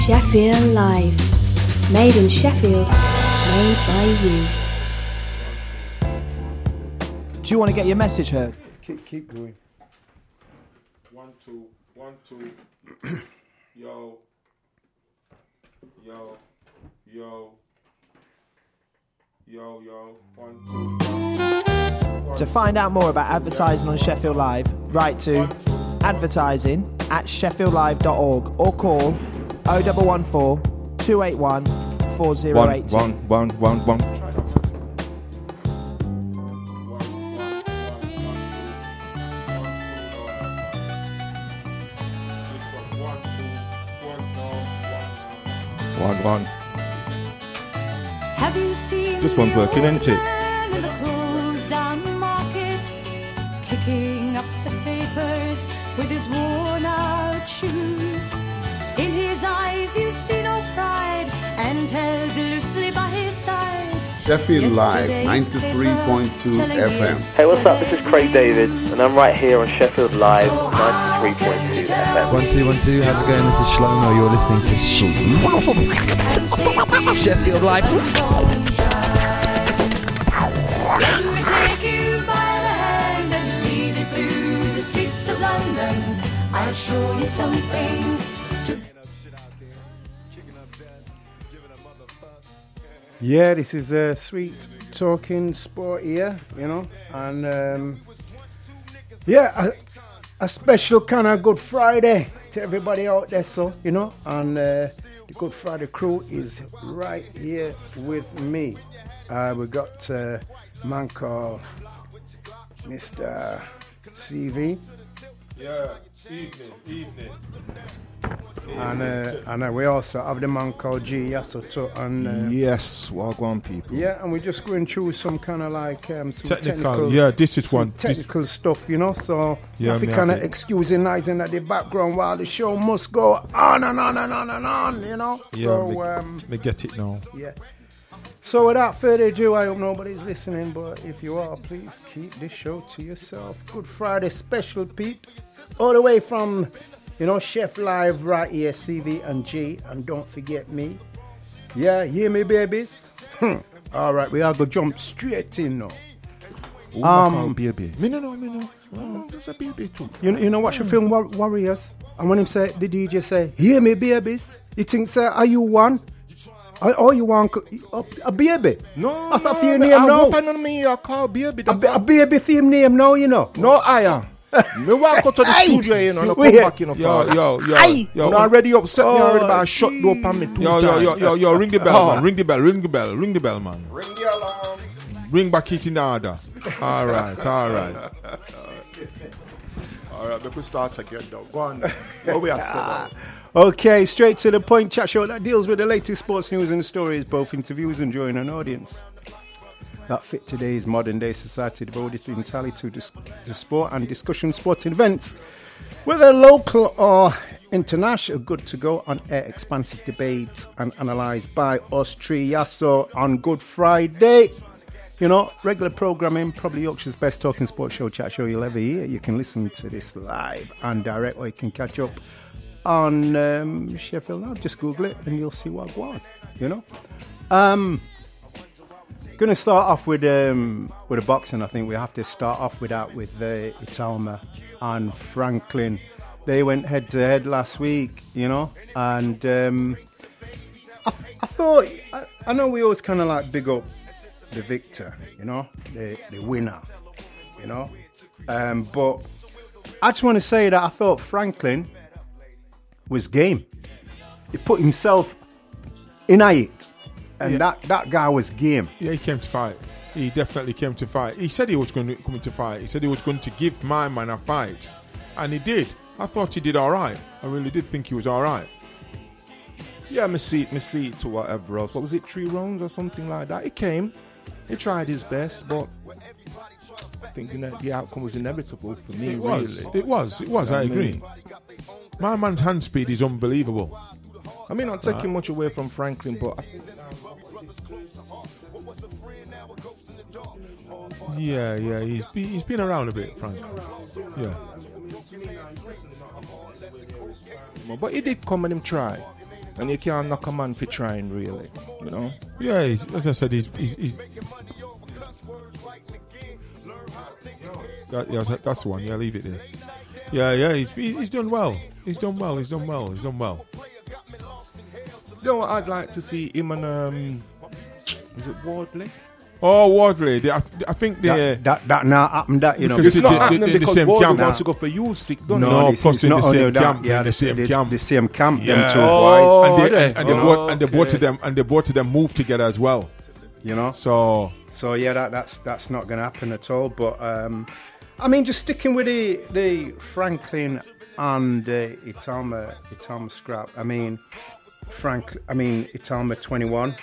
Sheffield Live. Made in Sheffield, made by you. Do you want to get your message heard? Keep going. 1 2 1 2. Yo. Yo. Yo. Yo, yo. 1 2. To find out more about advertising on Sheffield Live, write to advertising@sheffieldlive.org or call 0114 281 4082. One. Have you seen This one's working, isn't it? man in the closed down market, kicking up the papers with his worn out shoes? In his eyes you see no pride, and held loosely by his side. Sheffield Live, 93.2 FM. Hey, what's up? This is Craig David, and I'm right here on Sheffield Live, 93.2 FM. 1 2 1 2. How's it going? This is Shlomo. You're listening to Sheffield Live. Let me take you by the hand and lead you through the streets of London. I'll show you something to. Yeah, this is a sweet talking sport here, you know, and a special kind of Good Friday to everybody out there, so, you know, and the Good Friday crew is right here with me. We got a man called Mr. CV. Yeah, evening. And we also have the man called G Yasoto, and Yes, Wagwan people. yeah, and we're just going through some kind of like some Technical. Yeah, this is one. technical stuff, you know. So Yeah, if you me kind of have it. excusing at the background while the show must go on and on and on and on, you know. Yeah, So me get it now. yeah. So without further ado, I hope nobody's listening, but if you are, please keep this show to yourself. Good Friday special, peeps, all the way from, you know, Chef Live right here, CV and G, and don't forget me. Yeah, hear me, babies? All right, we are going to jump straight in now. Baby. Me no. Just a baby too. You know watch the film Warriors? And when him say, the DJ say, hear me, babies? He thinks, are you one? Are you one? A baby? No, I thought for your name now. I on me, I call baby. A baby for him name now, you know. No, I am. Me walk out to the studio, you know, and I come back, you know. Yo. No, already upset me already, but I shut the door on me two times. Yo, ring the bell, man. Ring the bell, man. Ring the alarm. Ring back it in order. All right. All right, we could start again, though. Go on. What we have said. Okay, straight to the point chat show that deals with the latest sports news and stories, both interviews and drawing an audience that fit today's modern day society, devoted entirely to the sport and discussion sporting events, whether local or international. Good to go on air, expansive debates and analysed by us three Yasso on Good Friday. You know, regular programming, probably Yorkshire's best talking sports show, chat show you'll ever hear. You can listen to this live and direct, or you can catch up on Sheffield Live. Just Google it and you'll see what go on, you know. Going to start off with the boxing. I think we have to start off with Italma and Franklin. They went head to head last week, you know, and I thought, I know we always kind of like big up the victor, you know, the winner, you know, but I just want to say that I thought Franklin was game. He put himself in it. And that guy was game. Yeah, he came to fight. He definitely came to fight. He said he was going to come to fight. He said he was going to give my man a fight. And he did. I thought he did all right. I really did think he was all right. Yeah, me see it to whatever else. What was it, 3 rounds or something like that? He came. He tried his best, but I think the outcome was inevitable for me, It was. really. It was. I agree. My man's hand speed is unbelievable. I mean, not taking much away from Franklin, but Yeah, he's been around a bit, Franklin. Yeah. But he did come and him try. And you can't knock a man for trying, really. You know? Yeah, as I said, he's that's the one. Yeah, leave it there. Yeah, he's done well. He's done well. You know what I'd like to see him and is it Wardley? Oh, Wardley. I think they that now happened. That, you know, it's not happening in the because same Wardley camp. wants to go for Usyk, don't No, he? plus in the same camp. Yeah, in the same camp. The same camp. Yeah. Them two Oh, boys. And the both of them moved together as well. You know. So yeah, that's not going to happen at all. But I mean, just sticking with the Franklin and Itama scrap. I mean, Itama 21.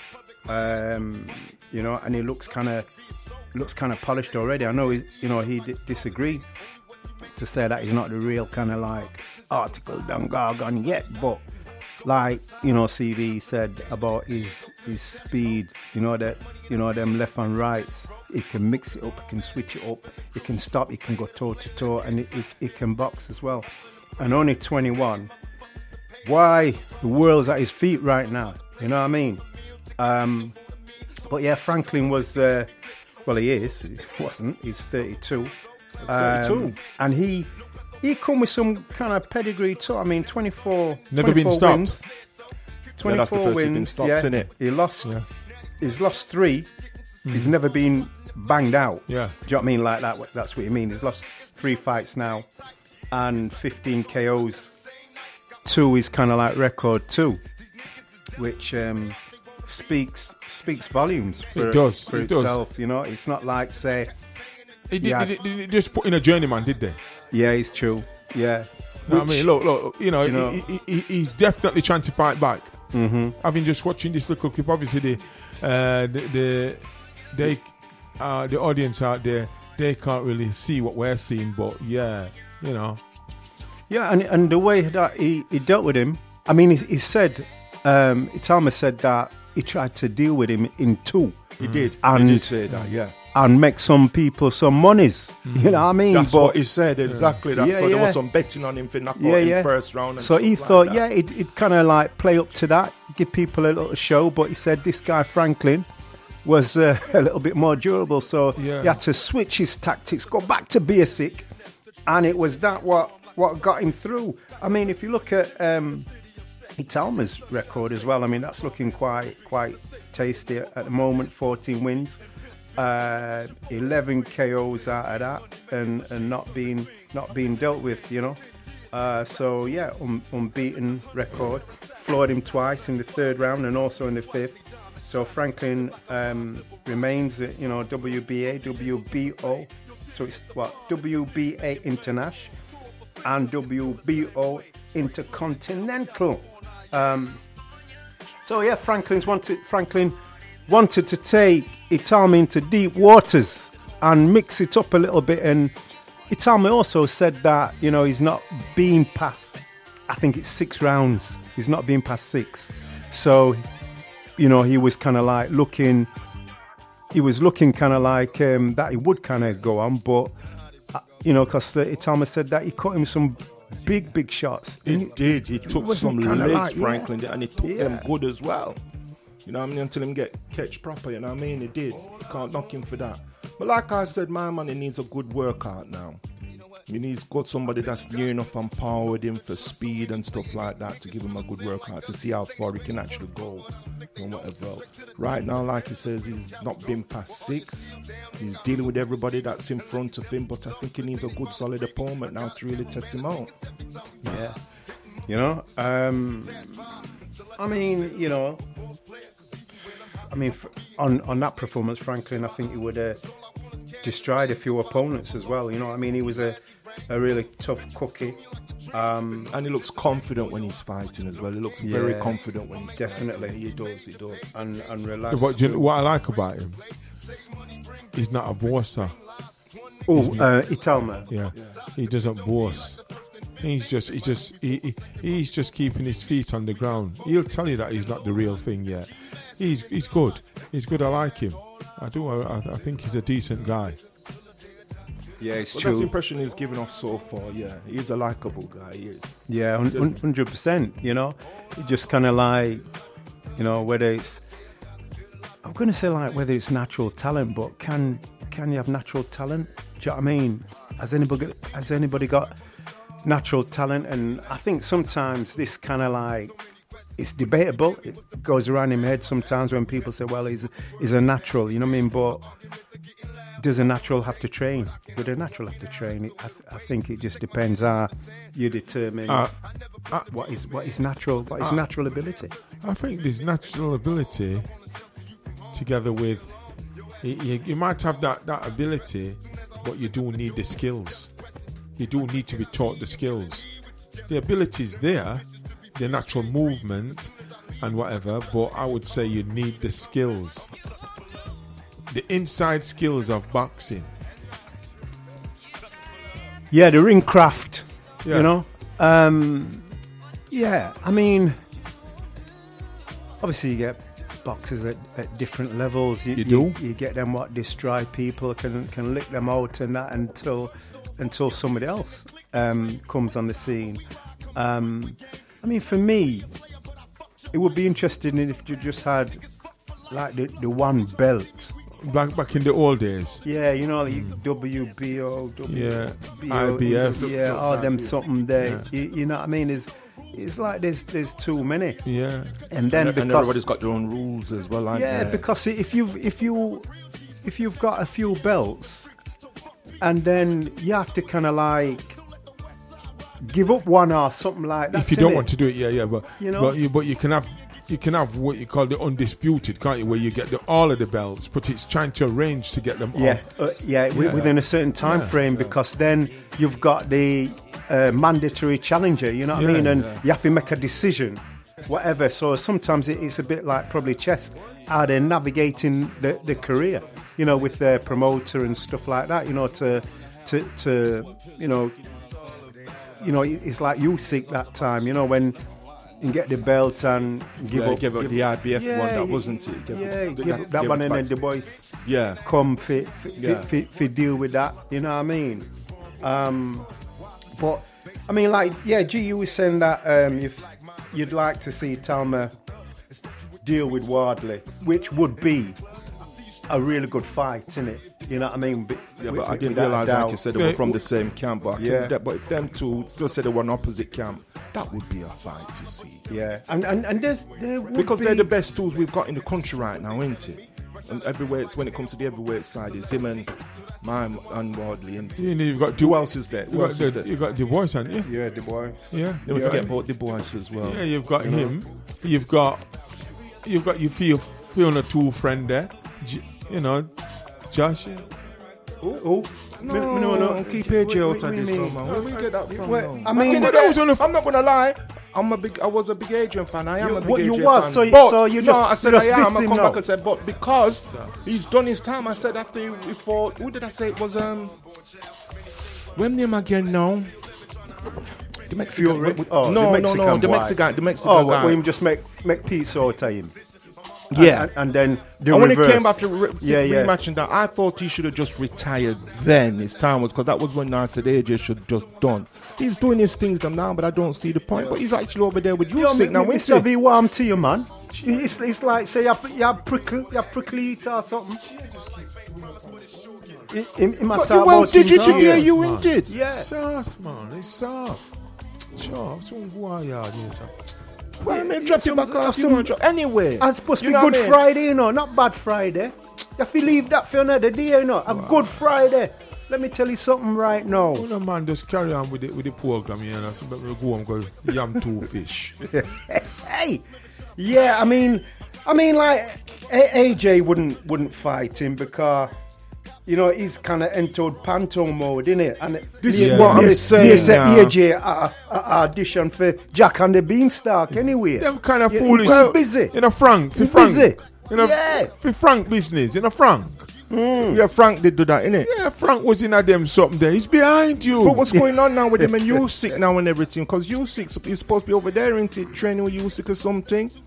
You know, and he looks kind of polished already. I know he disagreed to say that he's not the real kind of like article done gargon yet, but like, you know, CV said about his speed, you know, them left and rights, he can mix it up, he can switch it up, he can stop, he can go toe to toe, and he can box as well. And only 21. Why the world's at his feet right now? You know what I mean? But yeah, Franklin was, he is. He wasn't. He's 32. 32. And he come with some kind of pedigree too. I mean, 24. Never 24 been stopped. Wins, 24 that's the first wins. he's been stopped, yeah. innit? He lost. Yeah. He's lost 3. He's never been banged out. Yeah. Do you know what I mean? Like that. That's what you mean. He's lost 3 fights now, and 15 KOs. 2 is kind of like record 2, which speaks volumes for itself. You know, it's not like say he just put in a journeyman, did they? Yeah, it's true. Yeah. No, I mean, look. You know, he's definitely trying to fight back. Mm-hmm. Having just watching this little clip, obviously the audience out there, they can't really see what we're seeing, but yeah, you know. Yeah, and the way that he dealt with him, I mean, he said, Itama said that he tried to deal with him in 2. He did. And, he did say that, yeah. And make some people some monies. You know what I mean? That's what he said, exactly. That. Yeah, so there was some betting on him for knockout in first round. And so he thought, he'd kind of like play up to that, give people a little show. But he said this guy, Franklin, was a little bit more durable. So he had to switch his tactics, go back to basic. And it was that what got him through. I mean, if you look at Itama's record as well, I mean, that's looking quite tasty at the moment. 14 wins, 11 KOs out of that, and not being dealt with, you know. So yeah, unbeaten record. Floored him twice in the 3rd round and also in the 5th. So Franklin remains, you know, WBA, WBO. So it's WBA International and WBO Intercontinental. So yeah, Franklin wanted to take Itama into deep waters and mix it up a little bit. And Itama also said that, you know, he's not been past, I think it's 6 rounds. He's not been past 6. So, you know, he was kind of like looking kind of like that he would kind of go on, but you know, because Itama said that he cut him some big shots. He did. He took some legs, Franklin, and he took them good as well. You know what I mean? Until him catch proper, you know what I mean? He did. You can't knock him for that. But like I said, my man, he needs a good workout now. He's got somebody that's near enough and powered him for speed and stuff like that to give him a good workout to see how far he can actually go and whatever else. Right now, like he says, he's not been past 6. He's dealing with everybody that's in front of him, but I think he needs a good solid opponent now to really test him out. Yeah. You know, I mean, you know, on that performance, Franklin, I think he would have destroyed a few opponents as well. You know, I mean, he was a really tough cookie. And he looks confident when he's fighting as well. He looks very confident when he's definitely fighting. He does. And relaxed. What I like about him, he's not a bosser. Itama. Yeah, he doesn't boss. He's just keeping his feet on the ground. He'll tell you that he's not the real thing yet. He's good. He's good. I like him. I do. I think he's a decent guy. Yeah, it's But true. that's the impression he's given off so far. Yeah, he's a likable guy. He is. Yeah, 100%. You know, it just kind of like, you know, whether it's, I'm going to say like whether it's natural talent, but can you have natural talent? Do you know what I mean? Has anybody got natural talent? And I think sometimes this kind of like, it's debatable. It goes around in my head sometimes when people say, well, he's a natural, you know what I mean? But does a natural have to train? Would a natural have to train? I think it just depends how you determine what is natural, what is natural ability. I think this natural ability, together with, you might have that ability, but you do need the skills. You do need to be taught the skills. The ability is there, the natural movement and whatever, but I would say you need the skills. The inside skills of boxing. Yeah, the ring craft, Yeah. you know. Yeah, I mean, obviously you get boxers at different levels. You do? You get them what destroy people, can lick them out and that until somebody else comes on the scene. I mean, for me, it would be interesting if you just had like the one belt. Back in the old days. Yeah, you know, like WBO, Yeah, BO, IBF. yeah, all them something there. Yeah. You know what I mean? It's like there's too many. Yeah, and then because everybody's got their own rules as well. Because if you've got a few belts, and then you have to kind of like give up one or something like that. If you don't want to do it, but you know, but you can have what you call the undisputed, can't you? Where you get all of the belts, but it's trying to arrange to get them all. Within a certain time frame, because then you've got the mandatory challenger, you know what I mean? And you have to make a decision, whatever. So sometimes it's a bit like probably chess, how they're navigating the career, you know, with their promoter and stuff like that, you know, to you know, it's like Usyk that time, you know, when you get the belt and give up the IBF one, that wasn't it? Give up that one, and then the boys come for deal with that, you know what I mean? But I mean, like, G, you were saying that if you'd like to see Talma deal with Wardley, which would be a really good fight, isn't it? You know what I mean? But I didn't realise, like you said, they were from the same camp. But but if them two still said they were in opposite camp, that would be a fight to see. Yeah, and there would because be... they're the best tools we've got in the country right now, isn't it? And when it comes to the heavyweight side, it's him and Mime and Wardley. And you've got who else is there? You've got Du Bois, haven't you? Yeah, Du Bois. Yeah, don't forget about Du Bois as well. Yeah, you've got him. You've got your Fiona Tool friend there. You know, Josh. No, keep AJ out of this, man. Where we get that from? I mean, I'm not gonna lie. I was a big Adrian fan. I am a big Adrian fan. You was, so you just... I said I am. I come back and said, but because he's done his time, I said after he fought... Who did I say it was? When name again now? The Mexican... The Mexican guy. Well, him just make peace out of him. Yeah. And then the and when reverse. it came after rematching that, I thought he should have just retired then. His time was, because that was when I said AJ should have just done. He's doing his things now, but I don't see the point. But he's actually over there with Usyk now, isn't Mr. V, warm to you, man. It's like, say, you have prickly eat or something. Did you hear you in did? Yeah. It's soft, man. It's soft. Sure. Well, I mean, drop you back off. Anyway, it's supposed to be Good Friday, you know, not Bad Friday. You have to leave that for another day, you know. Good Friday. Let me tell you something right now. Oh, no, man, just carry on with the program, you know. So we'll go and go yam two fish. Hey, yeah, I mean, like AJ wouldn't fight him because, you know, he's kind of entered panto mode, isn't it? And this is what I'm saying. AJ audition for Jack and the Beanstalk anyway. Them kind of foolish. He's busy. In a Frank. Busy. For Frank business. In a Frank. Yeah, Frank did do that, innit? Yeah, Frank was in a them something there. He's behind you. But what's going on now with him and Usyk now and everything? Because Usyk is supposed to be over there, isn't it? Training with Usyk or something.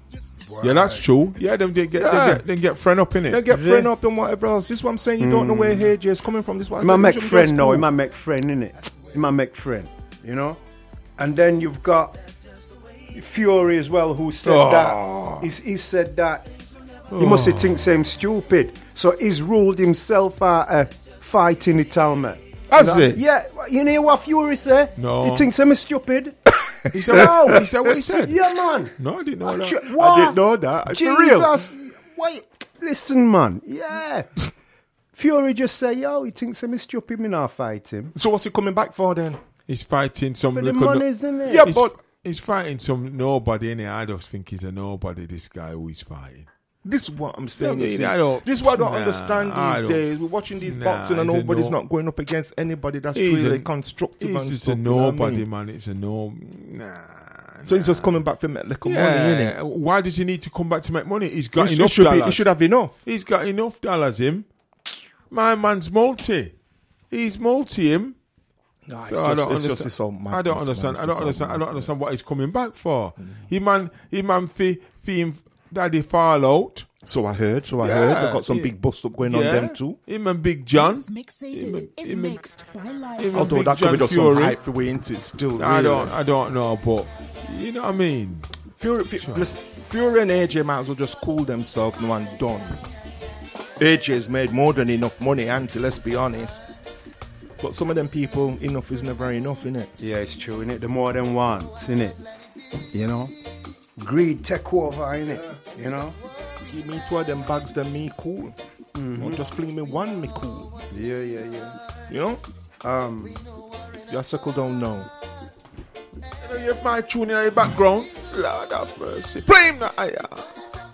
Yeah, that's true. Yeah, they get friend up in it. They get friend up and whatever else. This is what I'm saying. You don't know where AJ is coming from. This is what He might make friend now. He might make friend, innit? He might make friend, you know? And then you've got Fury as well, who said that. He said that he must have think him stupid. So he's ruled himself out of fighting the Talmud. Has it? Yeah. You know what Fury said? No. He thinks I'm stupid. He said, no. He said what he said? Yeah, man. No, I didn't know that. What? I didn't know that. Jesus. For real. Wait. Listen, man. Yeah. Fury just say, yo, he thinks I'm stupid, me not fight him. So what's he coming back for then? He's fighting some... For the money, isn't it? Yeah, but... He's fighting some nobody, innit? I just think he's a nobody, this guy who he's fighting. This is what I'm saying. This is what I don't understand these days. We're watching these boxing and nobody's not going up against anybody that's really constructive. It's a nobody, man. It's a no... So he's just coming back to make little money, innit? Why does he need to come back to make money? He's got enough dollars. He should have enough. He's got enough dollars, him. My man's multi. He's multi, him. No, so I don't understand what he's coming back for. He man him daddy fall out. So I heard. They've got some big bust up going on them too. Him and Big John. Although that could be some hype for way into it still. I don't know, but you know what I mean. Fury and AJ might as well just cool themselves now and done. AJ's made more than enough money, Auntie, let's be honest. But some of them people, enough is never enough, innit? Yeah, it's true, innit? The more than wants, innit? You know? Greed take over, innit? You know? Give me two of them bags, then me cool. Don't just fling me one, me cool. Yeah. You know? You circle down now. You know, you have my tune in the background. Lord have mercy. Play him now.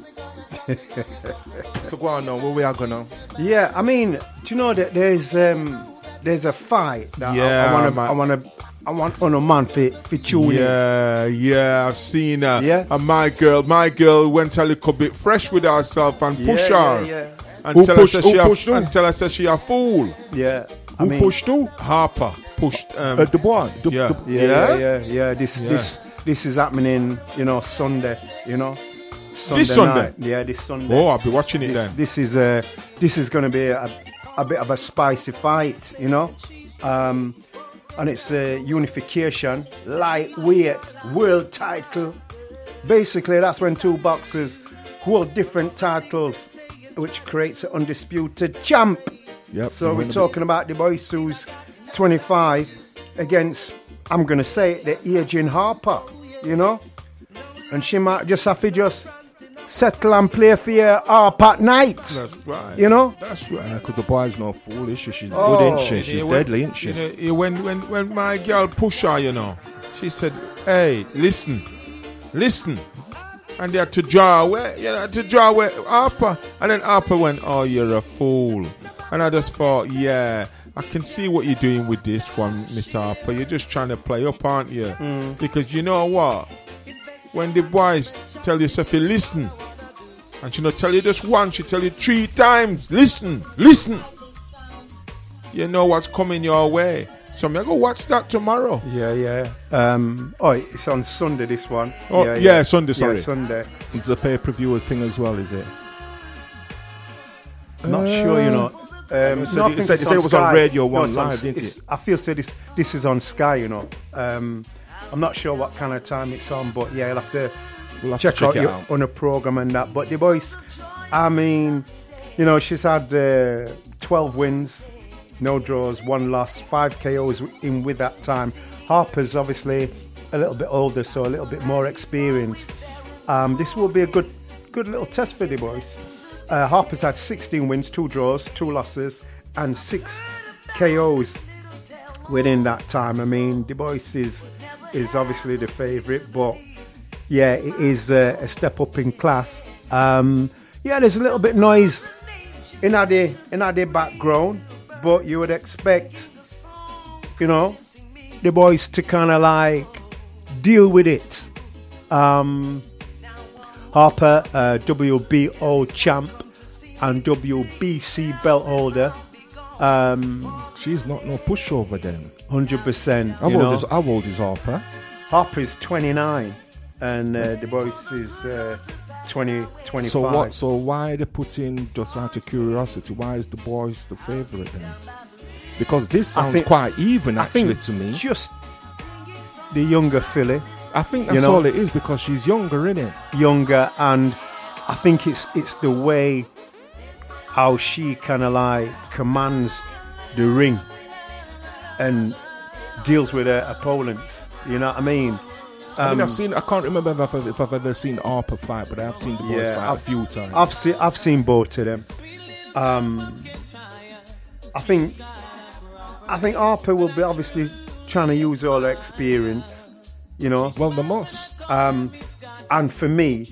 So go on now, where we are going now? Yeah, I mean, do you know that there's a fight that I want on a man for tuning. Yeah, I've seen her. Yeah. And my girl went a little bit fresh with herself and push her. Yeah. And tell her that she a fool. Yeah. Who pushed who? Harper pushed the boy. Yeah. This is happening, you know, Sunday, you know. This Sunday? Night. Yeah, this Sunday. Oh, I'll be watching it then. This is going to be a bit of a spicy fight, you know. And it's a unification, lightweight world title. Basically, that's when two boxers hold different titles, which creates an undisputed champ. Yep. So we're talking about the boys who's 25 against, I'm going to say it, the aging Harper, you know. And she might just have to settle and play for your Harper at night. That's right. You know? That's right. Because the boy's not foolish. She's good, ain't she? She's deadly, ain't she? You know, when my girl pushed her, you know, she said, hey, listen. And they had to draw away, Harper. And then Harper went, oh, you're a fool. And I just thought, yeah, I can see what you're doing with this one, Miss Harper. You're just trying to play up, aren't you? Because you know what? When the boys tell you something, listen. And she not tell you just once, she tell you 3 times. Listen. You know what's coming your way. So I'm going to go watch that tomorrow. Yeah. It's on Sunday, this one. Oh, yeah, Sunday, sorry. Yeah, Sunday. It's a pay-per-view thing as well, is it? Not sure, you know. You said it was on Radio 1 Live, didn't it? I feel this is on Sky, you know. I'm not sure what kind of time it's on, but yeah, we'll have to check out on a program and that. But the boys, I mean, you know, she's had 12 wins, no draws, 1 loss, 5 KOs in with that time. Harper's obviously a little bit older, so a little bit more experienced. This will be a good little test for the boys. Harper's had 16 wins, 2 draws, 2 losses, and 6 KOs within that time. I mean, the boys is obviously the favourite, but yeah, it is a step up in class. There's a little bit noise in the background, but you would expect, you know, the boys to kind of like deal with it. Harper, WBO champ and WBC belt holder. She's not no pushover then. 100%. How old is Harper? Harper is 29 and the boys is 2025. So what? So why they put in, just out of curiosity, why is the boys the favourite then? Because this sounds quite even actually to me. Just the younger filly. I think that's all it is, because she's younger, innit? Younger, and I think it's the way how she kind of like commands the ring and deals with her opponents. You know what I mean? I can't remember if I've ever seen Harper fight, but I have seen the boys fight a few times. I've seen both of them. I think Harper will be obviously trying to use all her experience, you know. Well, they must. And for me,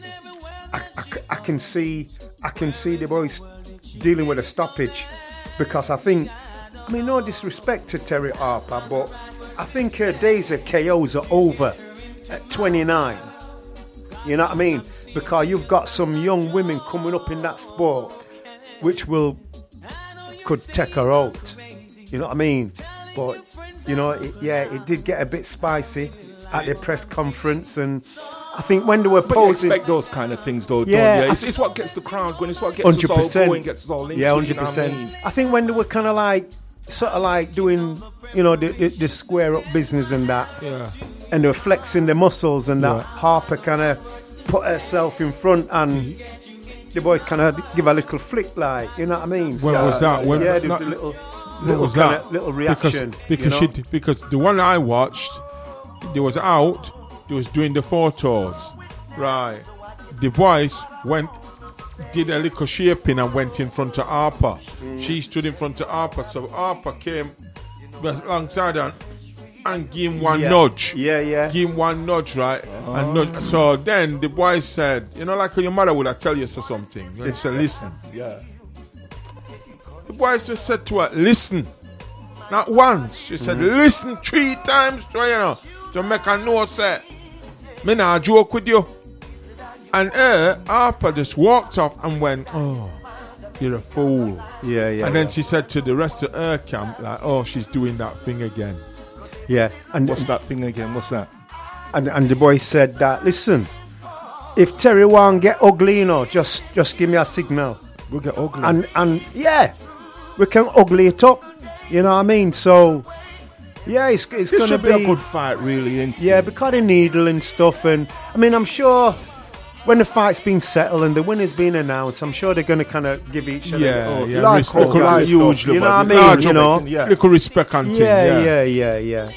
I can see the boys dealing with a stoppage, because I mean, no disrespect to Terry Harper, but I think her days of KOs are over at 29. You know what I mean? Because you've got some young women coming up in that sport which could take her out. You know what I mean? But, you know, it did get a bit spicy at the press conference, and I think when they were posing... But you expect those kind of things, though, yeah, don't you? It's what gets the crowd going. It's what gets us all going, gets us all into. Yeah, 100%. You know what I mean? I think when they were kind of like, sort of like doing, you know, the square up business and that, and they were flexing their muscles and that, Harper kind of put herself in front, and the boys kind of give a little flick, like, you know what I mean? When was that? There was a little reaction. Because the one I watched, they was out. They was doing the photos, right? The boys did a little shaping and went in front of Harper. She stood in front of Harper, so Harper came alongside her and gave him one nudge. Give him one nudge, right? And nudge. So then the boys said, you know, like your mother would have tell you something. And said, listen. Yeah. The boys just said to her, listen. Not once. She said, listen 3 times to her, you know, to make her know, say, me nah joke with you. And Harper just walked off and went, oh, you're a fool. And then she said to the rest of her camp, like, oh, she's doing that thing again. Yeah. And what's that thing again? What's that? And the boy said that, listen, if Terry won't get ugly, you know, just give me a signal. We'll get ugly. And yeah, we can ugly it up. You know what I mean? So, yeah, it's going to be a good fight, really, isn't it? Yeah, because of needle and stuff. And, I mean, I'm sure when the fight's been settled and the winner's been announced, I'm sure they're going to kind of give each other huge, you know what I mean? You know, little respect and thing. Yeah.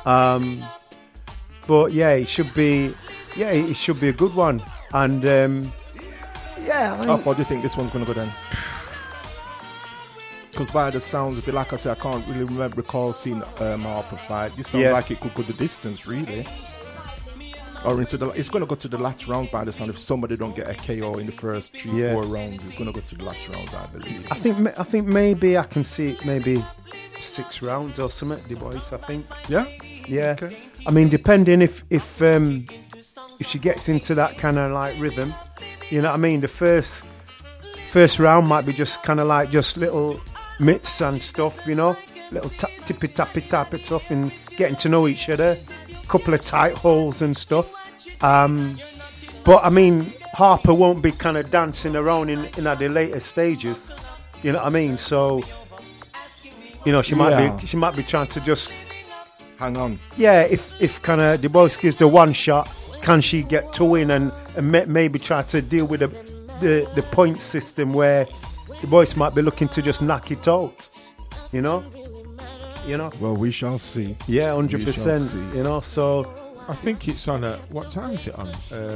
But yeah, it should be a good one. And how far do you think this one's going to go then? Because by the sounds of it, like I said, I can't really recall seeing Harper fight. This sounds like it could go the distance, really. Or it's going to go to the last round by the sound. If somebody don't get a KO in the first 3-4 rounds, it's going to go to the last round, I believe. I think maybe I can see it, maybe 6 rounds or something, the boys, I think. Yeah? Yeah. Okay. I mean, depending if she gets into that kind of like rhythm, you know what I mean? The first round might be just kind of like just little mitts and stuff, you know, little tippy-tappy stuff and getting to know each other, couple of tight holes and stuff. But I mean, Harper won't be kind of dancing around in the later stages, you know what I mean? So, you know, she might be trying to just hang on. Yeah, if kind of the boys gives the one shot, can she get 2 in and maybe try to deal with the point system where the boys might be looking to just knock it out, you know. Well, we shall see. Yeah, 100%. You know, so I think it's on what time is it on?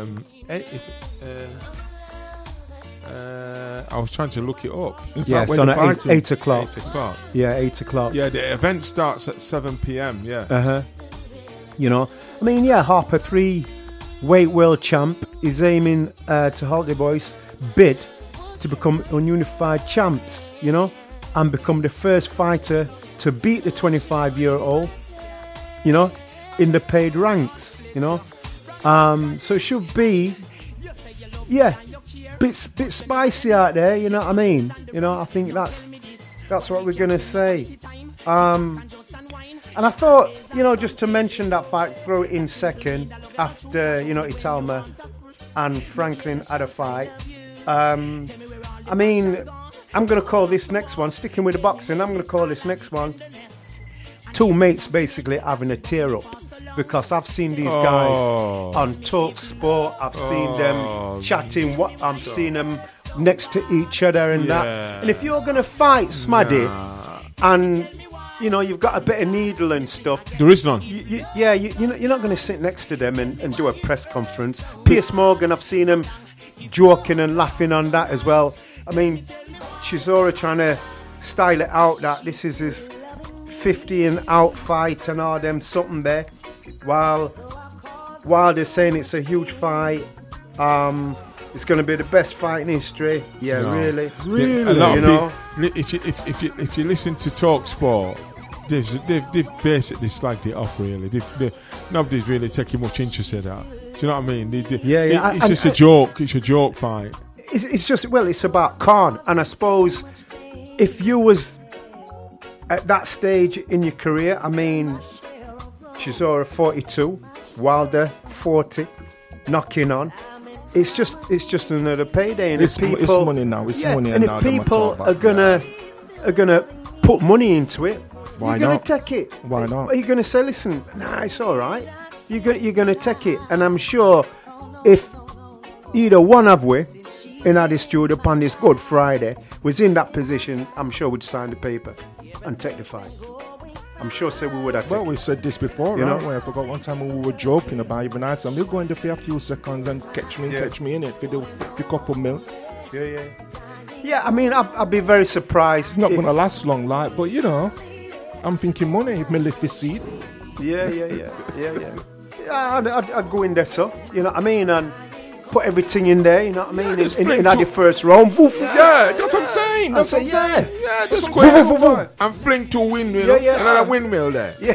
I was trying to look it up. It's on at 8 o'clock. 8 o'clock. Yeah, 8 o'clock. Yeah, the event starts at 7 p.m. Yeah. You know, I mean, yeah, Harper 3 weight world champ is aiming to halt the boys' bid to become ununified champs, you know, and become the first fighter to beat the 25-year-old, you know, in the paid ranks, you know. So it should be, bit spicy out there, you know what I mean? You know, I think that's what we're gonna say. And I thought, you know, just to mention that fight, throw it in second after, you know, Italma and Franklin had a fight. I mean, I'm going to call this next one, sticking with the boxing, I'm going to call this next one two mates basically having a tear up. Because I've seen these guys on Talk Sport, I've seen them chatting, I've seen them next to each other and that. And if you're going to fight Smaddy and, you know, you've got a bit of needle and stuff. There is none. You're not going to sit next to them and do a press conference. Piers Morgan, I've seen him joking and laughing on that as well. I mean, Chisora trying to style it out that this is his 50 and out fight and all them something there. While they're saying it's a huge fight, it's going to be the best fight in history. Yeah, no. really. A lot of people, if you listen to Talk Sport, they've basically slagged it off. Really, nobody's really taking much interest in that. Do you know what I mean? It's just a joke. It's a joke fight. It's just it's about Khan, and I suppose if you was at that stage in your career, I mean. Chisora 42, Wilder 40, knocking on. It's just another payday, and it's money now. It's money, and now if people are gonna put money into it, why you're not? Gonna take it. Why not? Are you gonna say, listen, nah, it's all right. You're gonna take it, and I'm sure if either one of we in our studio upon this Good Friday was in that position, I'm sure we'd sign the paper and take the fight. I'm sure we would have. Well, we said this before, you know. I forgot one time when we were joking about even I said, "You're going to for a few seconds and catch me in it for the couple mil." Yeah. I mean, I'd be very surprised. It's not going to last long, like, but you know, I'm thinking money. If me lift the seat. Yeah. I'd go in there, so you know what I mean, and put everything in there, you know what I mean? In the first round. Woof. Yeah, that's what I'm saying. That's what I'm saying. Yeah, just quick. And fling two windmill. Another windmill there. Yeah.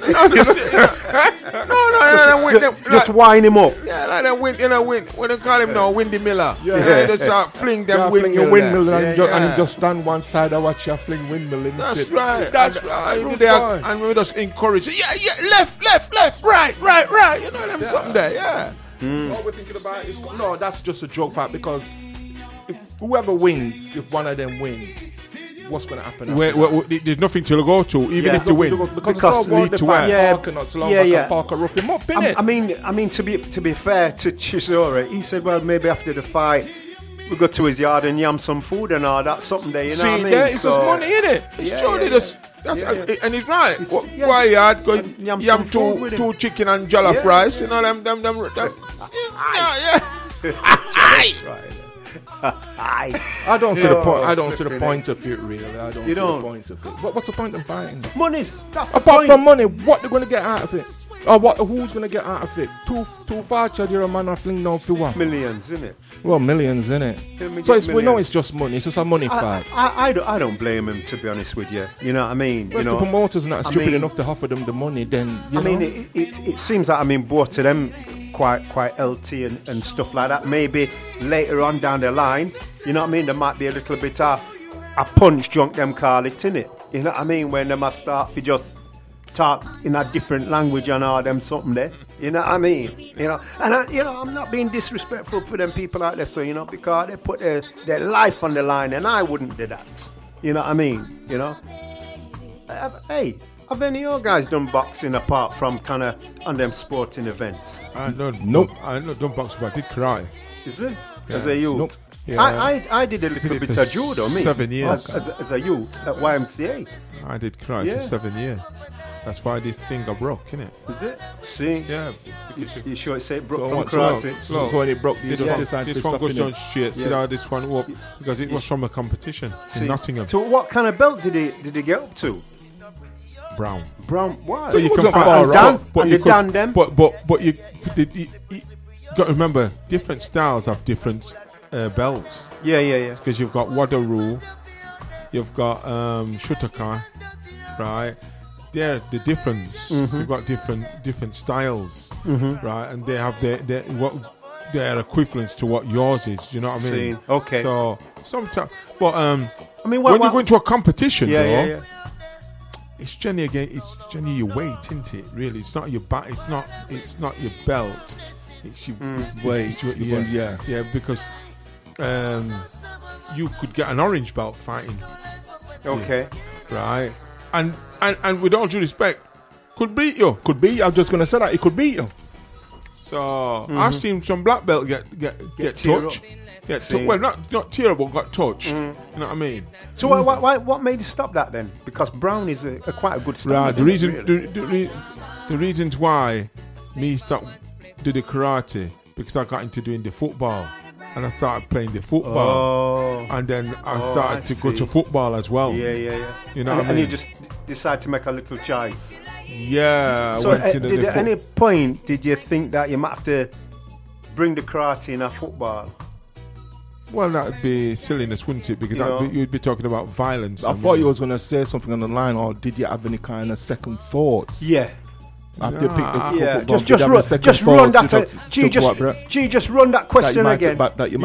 No. Just wind him up. Yeah, like that wind, what they call him now, Windy Miller. Yeah. Just fling them windmill there. And just stand one side and watch you fling windmill in. That's right. And we just encourage it. Yeah, left, right. You know them something there, yeah. What we're thinking about is that's just a joke fight because if whoever wins, if one of them win, what's going to happen? There's nothing to go to, even if you win, because it's all need to win. Parker rough him up, innit? I mean, to be fair to Chisora, he said, well, maybe after the fight we go to his yard and yam some food and all that something there. You know what I mean? Yeah, it's just money, innit? It's surely just. And he's right. Why you had go yam two chicken and jollof rice? You know them. I don't see the point. I don't see the point of it, really. I don't see the point of it. What's the point of fighting? Money's. Apart from money, what they're gonna get out of it? Or who's gonna get out of it? Two vouchers, you're a man of fling down for what? Millions, innit? Well, millions, innit? So we know it's just money. It's just a money fight. I don't blame him, to be honest with you. You know what I mean? Well, if the promoters are not stupid enough to offer them the money, then it seems like both of them quite healthy and stuff like that. Maybe later on down the line, you know what I mean? There might be a little bit of a punch drunk, them call it, innit? You know what I mean? When they must start to just talk in a different language and all them something there, you know what I mean? You know, and I'm not being disrespectful for them people out there, so you know, because they put their life on the line, and I wouldn't do that. You know what I mean? You know, hey, have any of your guys done boxing apart from kind of on them sporting events? Nope. I not done boxing, but I did karate. Is it? Yeah. As a youth? Nope. Yeah. I did a little bit of judo, 7 years. As a youth at YMCA. I did karate for 7 years. That's why this finger broke, innit? Is it? See? Yeah. You sure it's broke from karate? So when it broke, this one goes down straight. See how this one up? Because it was from a competition in Nottingham. So what kind of belt did he get up to? Brown. Why? So you can find but you done them. But you got to remember, different styles have different belts. Yeah. Because you've got Wadaroo, you've got Shotokan, right? They're the difference. Mm-hmm. You've got different styles, right? And they have their equivalents to what yours is. You know what I mean? Okay. So sometimes, but when you go into a competition, though. It's generally your weight, isn't it? Really, it's not your back. It's not your belt. Yeah, because you could get an orange belt fighting. Okay. Right. And with all due respect, could beat you. Could beat you. I'm just going to say that. It could beat you. So I've seen some black belt get touched. Well, not tear, but got touched. You know what I mean? So what made you stop that then? Because Brown is a quite a good standard. Right. The reasons why me stopped doing the karate, because I got into doing the football. And I started playing the football. And then I started to go to football as well. Yeah. You know what I mean? And you just decided to make a little choice. Yeah. So did at any point did you think that you might have to bring the karate in a football? Well, that would be silliness, wouldn't it? Because you'd be talking about violence. I thought you was going to say something on the line, or did you have any kind of second thoughts? Yeah. After you picked the football, just run that. Just run that question again.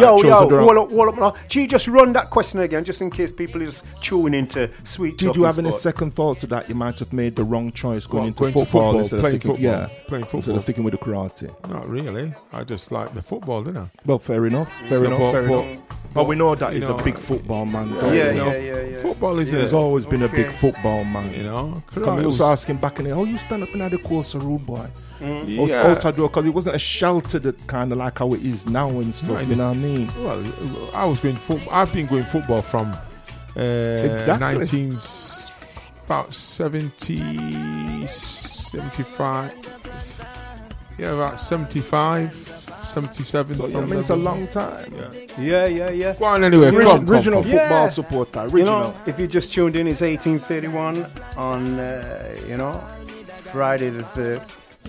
Just run that question again, just in case people is tuning into sweet. Did you have any second thoughts that you might have made the wrong choice going into football instead of sticking with the karate? Not really. I just like the football, didn't I? Well, fair enough. But we know that he's a big football man. Yeah. Football is. He's always been a big football man. You know. I was asking back in there, you stand up in the course, a rude boy. Out the door, because it wasn't a sheltered kind of like how it is now and stuff. You know what I mean? Well, I was going football. I've been going football from about 70, 75. Yeah, about 75, 77. So, I mean, it's a long time. Yeah. Go on anyway. Original football supporter. Original. You know, if you just tuned in, it's 1831 on, Friday the 3rd.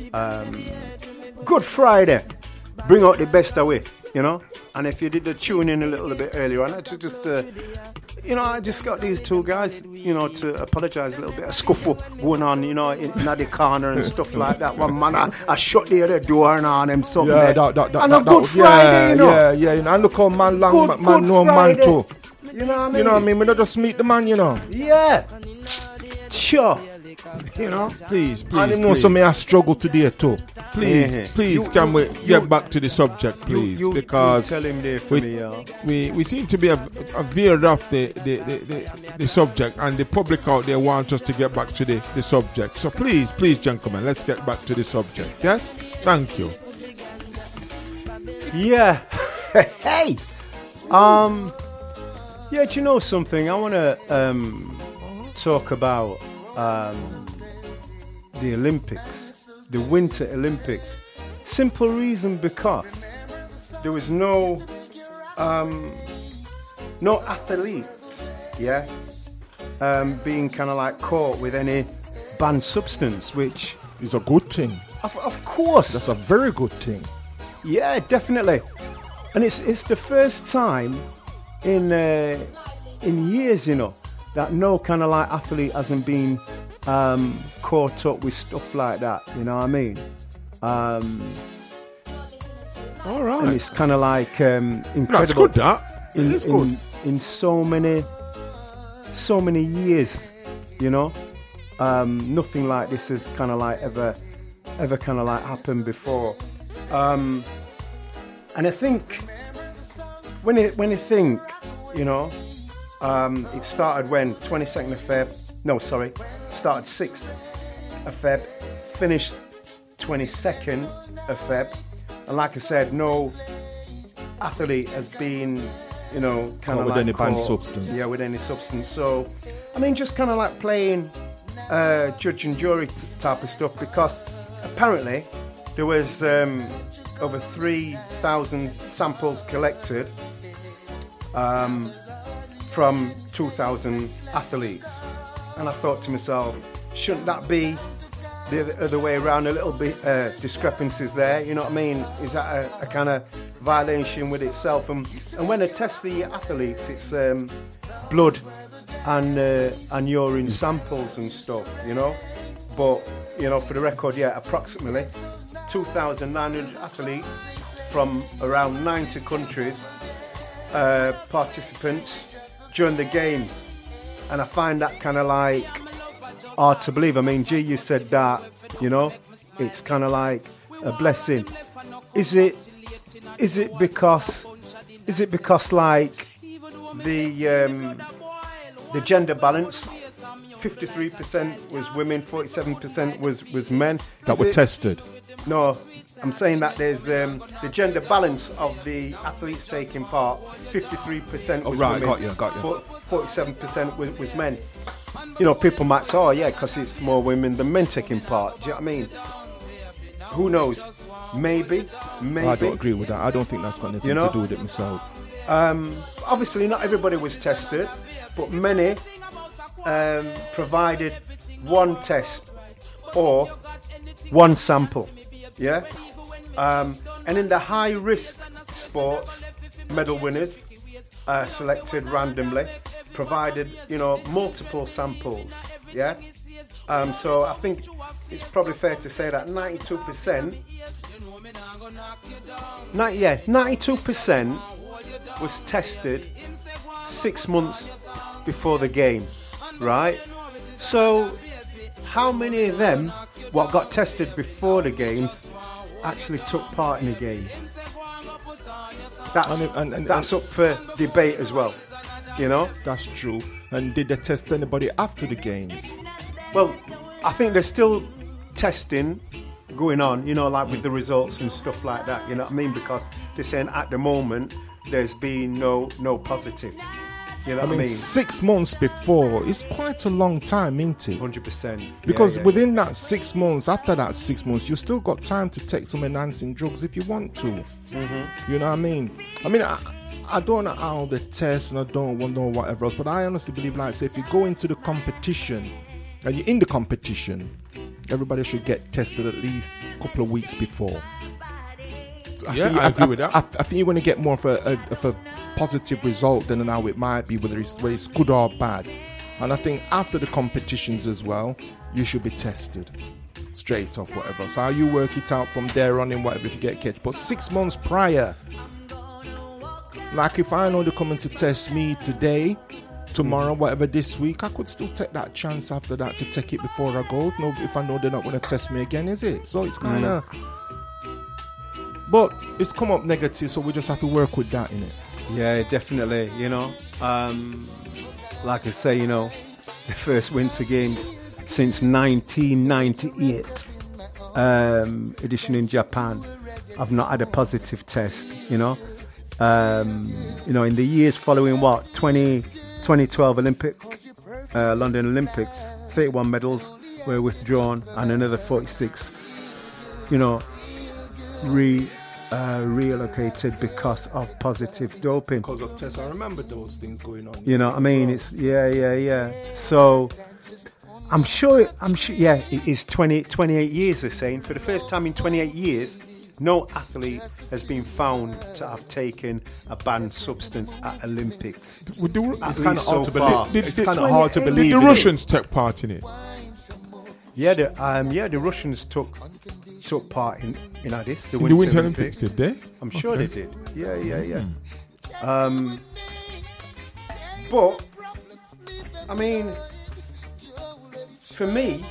Good Friday. Bring out the best away, you know. And if you did the tune in a little bit earlier on, I just I just got these two guys, to apologise a little bit. A scuffle going on, in the corner and stuff like that. One man, I shut the other door and on him something. Yeah, and a good Friday, Yeah. And look how man know man too. You know what I mean? You know what I mean? We don't just meet the man, Yeah. Sure. Please. And some may have struggled today too. Please, can we get back to the subject, please? Because tell him there for we seem to be a veered off the subject, and the public out there want us to get back to the subject. So please, gentlemen, let's get back to the subject. Yes? Thank you. Yeah. Hey. Yeah, do you know something? I want to talk about the Olympics, the Winter Olympics. Simple reason, because there was no athlete, being kind of like caught with any banned substance, which is a good thing. Of course, that's a very good thing. Yeah, definitely. And it's the first time in years, that no kind of like athlete hasn't been caught up with stuff like that. You know what I mean? All right. And it's kind of like incredible. That's good. That it is good. In so many years, nothing like this has kind of like ever kind of like happened before. And I think when you think, it started when 22nd of Feb. No, sorry, started 6th of Feb, finished 22nd of Feb, and like I said, no athlete has been, kind of with like any banned substance. Yeah, with any substance. So, I mean, just kind of like playing judge and jury type of stuff, because apparently there was over 3,000 samples collected from 2,000 athletes. And I thought to myself, shouldn't that be the other way around? A little bit discrepancies there, you know what I mean? Is that a kind of violation with itself? And when they test the athletes, it's blood and urine samples and stuff, But, for the record, approximately 2,900 athletes from around 90 countries, participants during the games. And I find that kind of like hard to believe. I mean, G, you said that, it's kind of like a blessing. Is it because like the gender balance? 53% was women, 47% was men. That were tested. No, I'm saying that there's the gender balance of the athletes taking part. 53% was women. Got you. 47% was men. You know, people might say, "Oh, yeah, because it's more women than men taking part." Do you know what I mean? Who knows? Maybe. I don't agree with that. I don't think that's got anything to do with it myself. Obviously, not everybody was tested, but many provided one test or one sample. Yeah. And in the high risk sports, medal winners selected randomly, provided multiple samples. Yeah. So I think it's probably fair to say that 92% was tested 6 months before the game, right? So how many of them what got tested before the games actually took part in the game? That's up for debate as well, That's true. And did they test anybody after the games? Well, I think there's still testing going on, like with the results and stuff like that, you know what I mean? Because they're saying at the moment there's been no positives. You know what I mean? 6 months before, it's quite a long time, isn't it? 100%. Because within that 6 months, after that 6 months, you still got time to take some enhancing drugs if you want to. Mm-hmm. You know what I mean? I don't know how the test, and I don't know whatever else, but I honestly believe, like, say, if you go into the competition, and you're in the competition, everybody should get tested at least a couple of weeks before. I agree with that. I think you're going to get more of a positive result than how it might be, whether it's good or bad. And I think after the competitions as well, you should be tested straight off, whatever. So how you work it out from there on in whatever, if you get catch. But 6 months prior, like if I know they're coming to test me today, tomorrow, whatever, this week, I could still take that chance after that to take it before I go. No, if I know they're not going to test me again, is it? So it's kind of... But it's come up negative, so we just have to work with that, innit? Yeah, definitely, like I say, the first Winter Games since 1998 edition in Japan, I've not had a positive test, in the years following 2012 London Olympics, 31 medals were withdrawn and another 46, reallocated because of positive doping. Because of tests, I remember those things going on. You know what I mean? It's yeah. So I'm sure. Yeah, it is 28 years. They're saying for the first time in 28 years, no athlete has been found to have taken a banned substance at Olympics. It's kind of hard to believe. It's kind of hard to believe. The Russians took part in it. Yeah, the Russians took part in this. The Winter Olympics, did they? I'm sure they did. Yeah. But I mean, for me,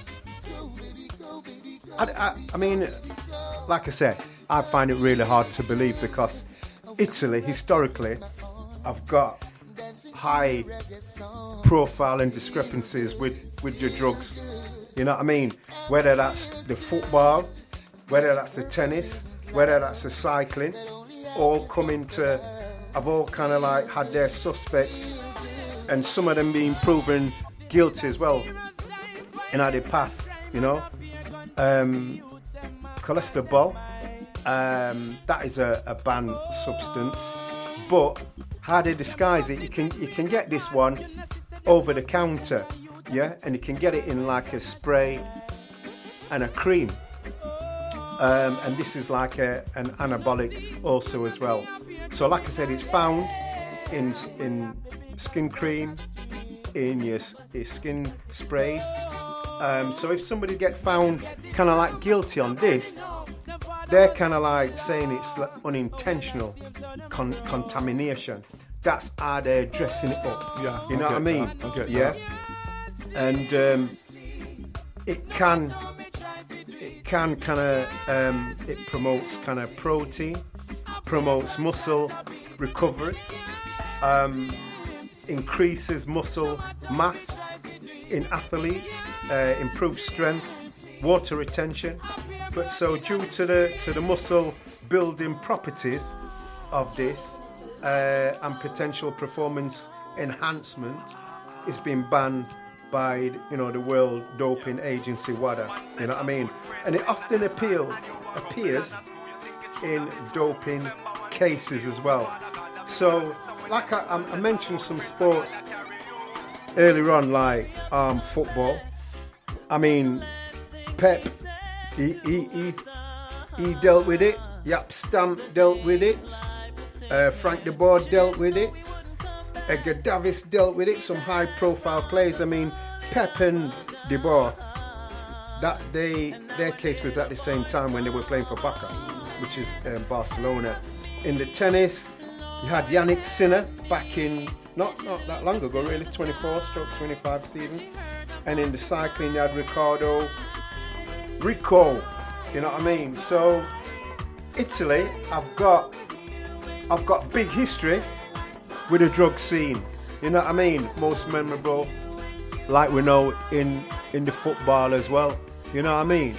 I mean, like I said, I find it really hard to believe because Italy, historically, have got high profile and discrepancies with your drugs. You know what I mean? Whether that's the football, whether that's the tennis, whether that's the cycling, all have all kind of like had their suspects, and some of them being proven guilty as well in how they pass, cholesterol, that is a banned substance, but how they disguise it, you can get this one over the counter, yeah, and you can get it in like a spray and a cream, and this is like an anabolic also as well. So like I said, it's found in skin cream, in your skin sprays. So if somebody get found kind of like guilty on this, they're kind of like saying it's like unintentional contamination. That's how they're dressing it up. Yeah, you know what I mean? Yeah. And it can kind of, it promotes kind of protein, promotes muscle recovery, increases muscle mass in athletes, improves strength, water retention. But so due to the muscle building properties of this and potential performance enhancement, it's been banned by the World Doping Agency, WADA. You know what I mean? And it often appears in doping cases as well. So, like I mentioned some sports earlier on, like football. I mean, Pep, he dealt with it. Jaap Stam dealt with it. Frank de Boer dealt with it. Edgar Davis dealt with it. Some high-profile players. I mean, Pep and de Boer, their case was at the same time when they were playing for Barça, which is Barcelona. In the tennis, you had Yannick Sinner back in not that long ago, really, 24/25 season. And in the cycling, you had Rico. You know what I mean? So, Italy, I've got big history with the drug scene. You know what I mean? Most memorable, like we know in the football as well. You know what I mean?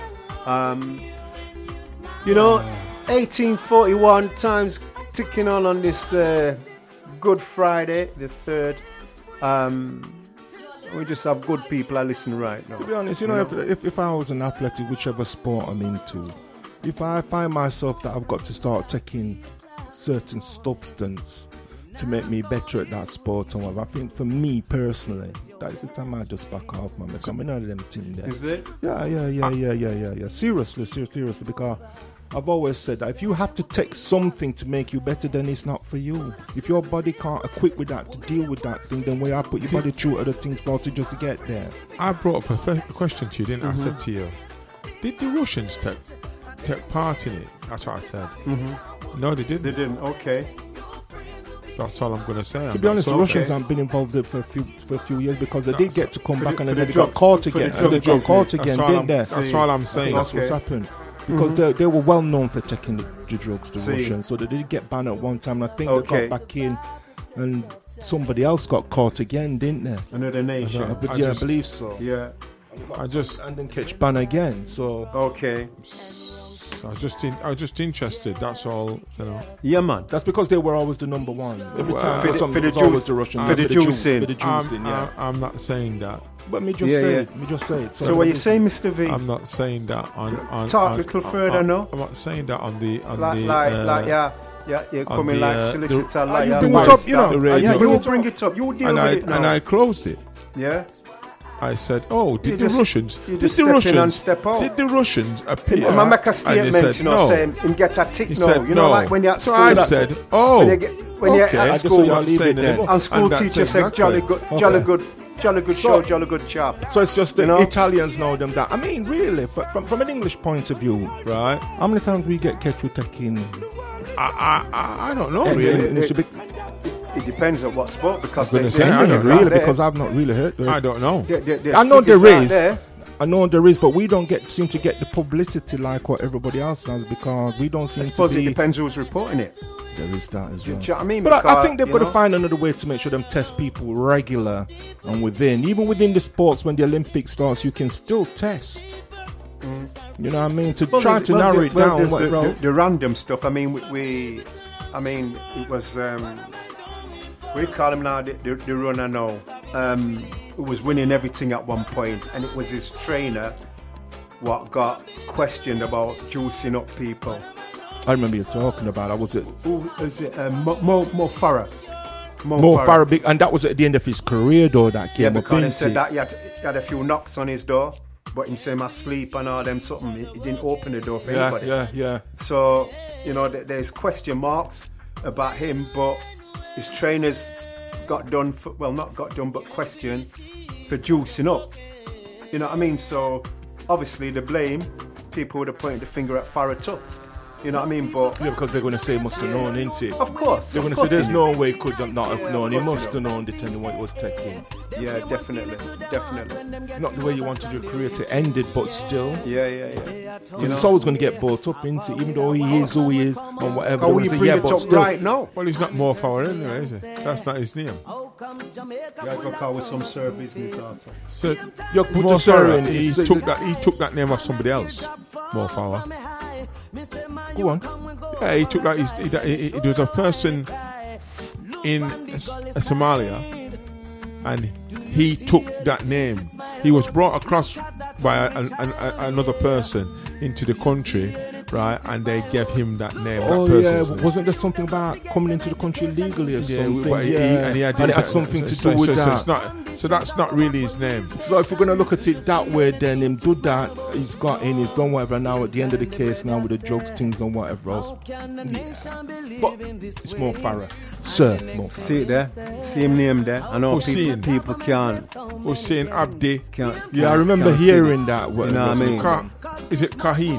1841 times ticking on this Good Friday, the 3rd. We just have good people that listen right now. To be honest, if I was an athlete, whichever sport I'm into, if I find myself that I've got to start taking certain substance to make me better at that sport and whatever, I think for me personally, that is the time I just back off, man. Because I'm none of them things there. Is it? Yeah. Seriously, because I've always said that if you have to take something to make you better, then it's not for you. If your body can't equip with that to deal with that thing, then why put your body through other things for to just to get there? I brought up a question to you, didn't I? I said to you, did the Russians take part in it? That's what I said. No, they didn't. They didn't. Okay. That's all I'm going to say. To be honest, the Russians haven't been involved in it for a few years because they did get to come back and then they got caught again. Didn't they? That's all I'm saying. That's what's happened. Because they were well known for taking the drugs, the Russians. So they did get banned at one time. And I think they got back in and somebody else got caught again, didn't they? Another nation. I believe so. Yeah. And then catch ban again. So okay. I was just interested. That's all, Yeah, man. That's because they were always the number one. Every time for the always the Russians. For the juicing. For the juicing, yeah. I'm not saying that. But me just say it. Me just say it. So what are you saying, Mr. V? I'm not saying that on talk a little further, no? I'm not saying that on the you're coming like solicitor, like you bring it up, the radio. You bring it up. You deal with it now. And I closed it. Yeah. I said, did the Russians appear? I make a statement, saying him get a tick now. Like when you're at school. So I said, when you're at school, and school teacher said, jolly good show, jolly good chap. So it's just the Italians know them that. I mean, really, from an English point of view, right? How many times we get catch with taking? I don't know, really. It depends on what sport, because because I've not really heard. I don't know. I know there is. I know there is, but we don't seem to get the publicity like what everybody else has, because we don't seem to be. I suppose it depends who's reporting it. There is that as well. Do you know what I mean? But I think they've got to find another way to make sure them test people regular and within. Even within the sports, when the Olympics starts, you can still test. You know what I mean? To try to narrow it down. The random stuff. I mean, it was. We call him now the runner now. Who was winning everything at one point, and it was his trainer what got questioned about juicing up people. I remember you talking about it. Was it? Who is it? Mo Farah. Mo Farah, and that was at the end of his career, though. That came up. Because they said that he had a few knocks on his door, but he said, "I sleep and all them something." He didn't open the door for anybody. Yeah. So there's question marks about him, but his trainers got done but questioned for juicing up. You know what I mean? So obviously the blame, people would have pointed the finger at Farah too. You know what I mean? But yeah, because they're going to say he must have known, ain't it? Of course. They're going to say there's no way he could not have known. He must have known depending what it was taking. Yeah, definitely. Not the way you wanted your career to end it, but still. Yeah. Because it's always going to get brought up into, even though he is who he is and whatever. Oh, you bring it up still. Right now. Well, he's not Mo Farah anyway, is he? That's not his name. Yeah, I got caught with some Sir business also. So, Mo Farah, he took that name off somebody else. Mo Farah. Go on. Yeah, he took that. There was a person in Somalia, and he took that name. He was brought across by another person into the country, right? And they gave him that name. Oh, that yeah. Wasn't there something about coming into the country legally or something? And it had something to do with that. So that's not really his name. So if we're going to look at it that way, then him do that, he's done whatever. Now at the end of the case, now with the drugs, things and whatever else. Yeah. But it's Mo Farah. Sir Mo Farah. See it there? See him name there? I know people can't. Hussein Abdi. Yeah, I remember hearing that. You know what I mean? Is it Kaheen?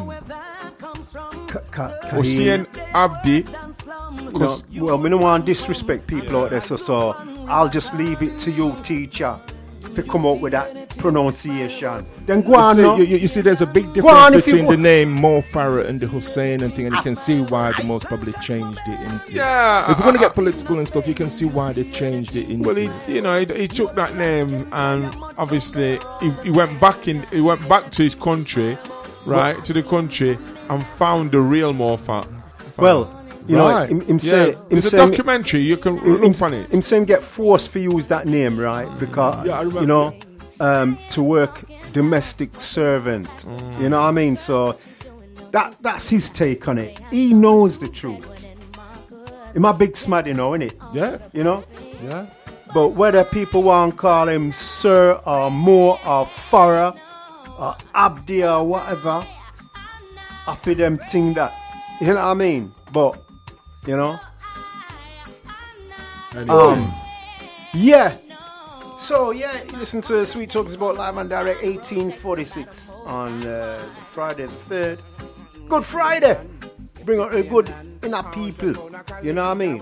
Kaheen. Hussein Abdi. Well, we don't want to disrespect people out there, so I'll just leave it to you, teacher, to come up with that pronunciation. Then go on. You see, there's a big difference between the name Mo Farah and the Hussein and thing, and you can see why they most probably changed it into. Yeah. If we're going to get political and stuff, you can see why they changed it into. Well, he took that name, and obviously he went back to his country, right, to the country, and found the real Mo Farah. Well. You know, him say, there's a documentary, you can look on it. Him saying get forced to use that name, right? Because, to work domestic servant. You know what I mean? So, that's his take on it. He knows the truth. He's a big smart, innit? Yeah. You know? Yeah. But whether people want to call him Sir or Mo or Farah or Abdi or whatever, I feel them think that, you know what I mean? But, you know. Anyway. Yeah. So, you listen to Sweet Talk About Live and Direct 1846 on Friday the 3rd. Good Friday. Bring out a good inner people. You know what I mean?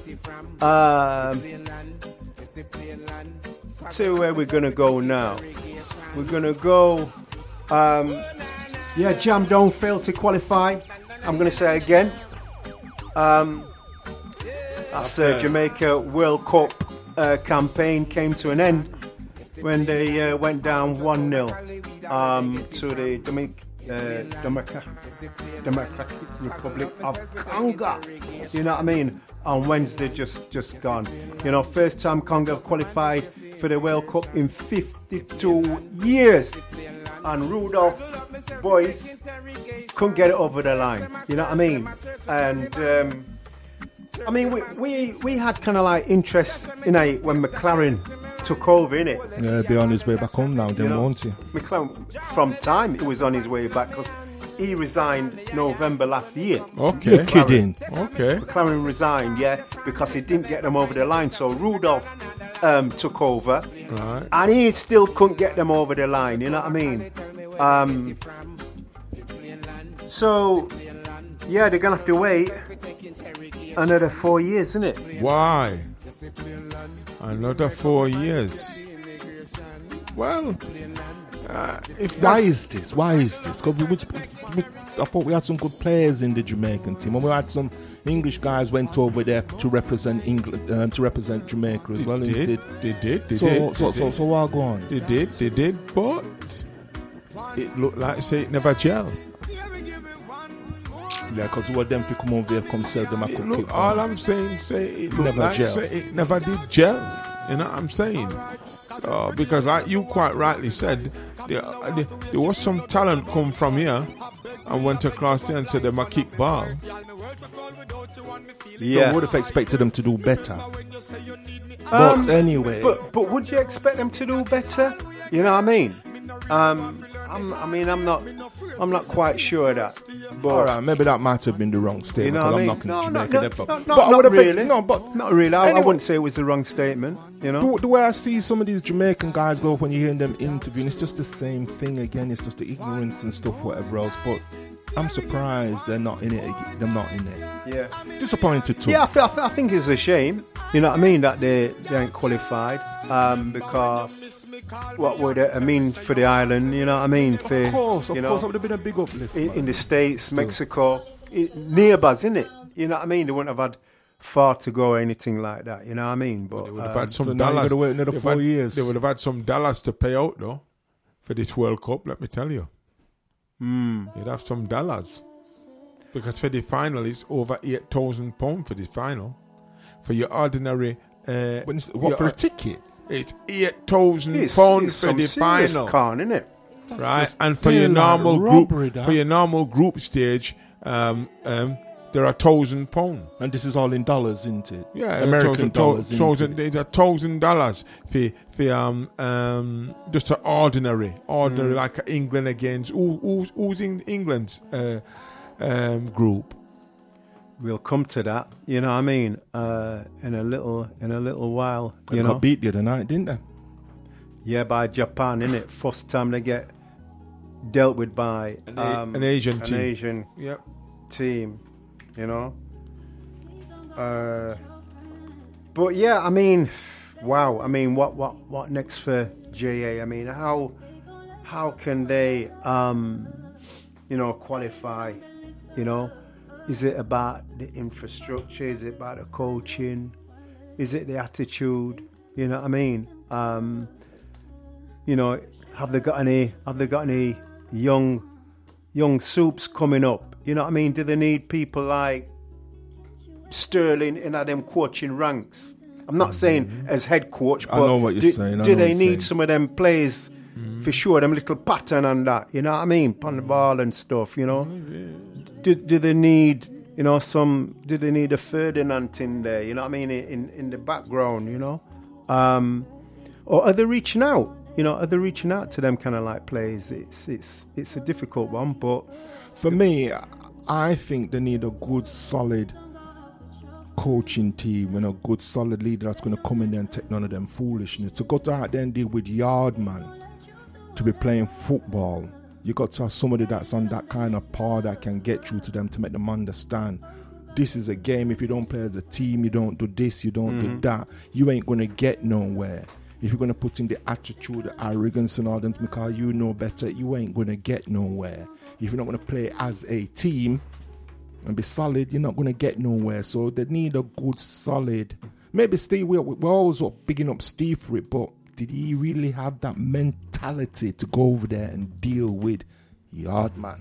So where we're going to go now. We're going to go... Jam don't fail to qualify. I'm going to say again. That's Jamaica World Cup campaign came to an end when they went down 1-0 to the Democratic Republic of Congo. You know what I mean? On Wednesday, just gone. You know, first time Congo qualified for the World Cup in 52 years. And Rudolph's boys couldn't get it over the line. You know what I mean? And I mean, we had kind of like interest in it when McLaren took over, innit? Yeah, he'll be on his way back home now, then, won't he? McLaren, from time, he was on his way back because he resigned November last year. Okay. You're kidding. Okay. McLaren resigned, because he didn't get them over the line. So Rudolph took over, right, and he still couldn't get them over the line. You know what I mean? So, they're gonna have to wait another 4 years, isn't it? Why? Another 4 years. Well, why is this? Because I thought we had some good players in the Jamaican team, and we had some English guys went over there to represent England, to represent Jamaica as well. They did. So what go on? They did, but it looked like it never gel. Yeah, because what them to come over there, come sell them a cookie. All I'm saying, it looked never gel. It never did gel. You know what I'm saying? So, because like you quite rightly said, there was some talent come from here and went across there and said they're a kick ball. Yeah, I would have expected them to do better. But anyway, but would you expect them to do better? You know what I mean? I'm not quite sure of that. But all right, maybe that might have been the wrong statement. You know what I mean? Not really. I wouldn't say it was the wrong statement. You know, the way I see some of these Jamaican guys go when you hear them interviewing, it's just the same thing again. It's just the ignorance and stuff, whatever else. But I'm surprised they're not in it. They're not in it. Yeah. Disappointed too. Yeah, I think it's a shame. You know what I mean? That they ain't qualified. Because what would it mean for the island? You know what I mean? For, of course, it would have been a big uplift. In the States, Mexico, nearby, isn't it? You know what I mean? They wouldn't have had far to go or anything like that. You know what I mean? But they would have had some so dollars. Wait another 4 years. They would have had some dollars to pay out though for this World Cup. Let me tell you. You'd have some dollars because for the final it's over £8,000 for the final. For your ordinary, what for a ticket? It's £8,000 for the final. Con, isn't it? Right, and for your normal group stage, there are £1,000. And this is all in dollars, isn't it? Yeah, American dollars. There's $1,000 for just an ordinary like England against who's in England's group. We'll come to that. You know what I mean? In a little while. They You know, got beat the other night, didn't they? Yeah, by Japan, innit? First time they get dealt with by an Asian team. An Asian team. You know, but yeah, I mean, wow. I mean, what next for JA? I mean, how can they, qualify? You know, is it about the infrastructure? Is it about the coaching? Is it the attitude? You know what I mean? Have they got any young soups coming up? You know what I mean? Do they need people like Sterling in them coaching ranks? I'm not saying as head coach, but I know what you're saying. Do they need some of them players for sure? Them little pattern and that. You know what I mean? On the ball and stuff. You know. Do they need Do they need a Ferdinand in there? You know what I mean? In the background. You know. Or are they reaching out? You know, are they reaching out to them kind of like players? It's a difficult one, but. For me, I think they need a good, solid coaching team and a good, solid leader that's going to come in there and take none of them foolishness. To go out there and deal with Yardman to be playing football, you got to have somebody that's on that kind of power that can get through to them to make them understand. This is a game. If you don't play as a team, you don't do this, you don't do that, you ain't going to get nowhere. If you're going to put in the attitude, the arrogance and all them because you know better, you ain't going to get nowhere. If you're not going to play as a team and be solid, you're not going to get nowhere. So they need a good, solid. Maybe Steve, we're always bigging up Steve for it, but did he really have that mentality to go over there and deal with Yardman?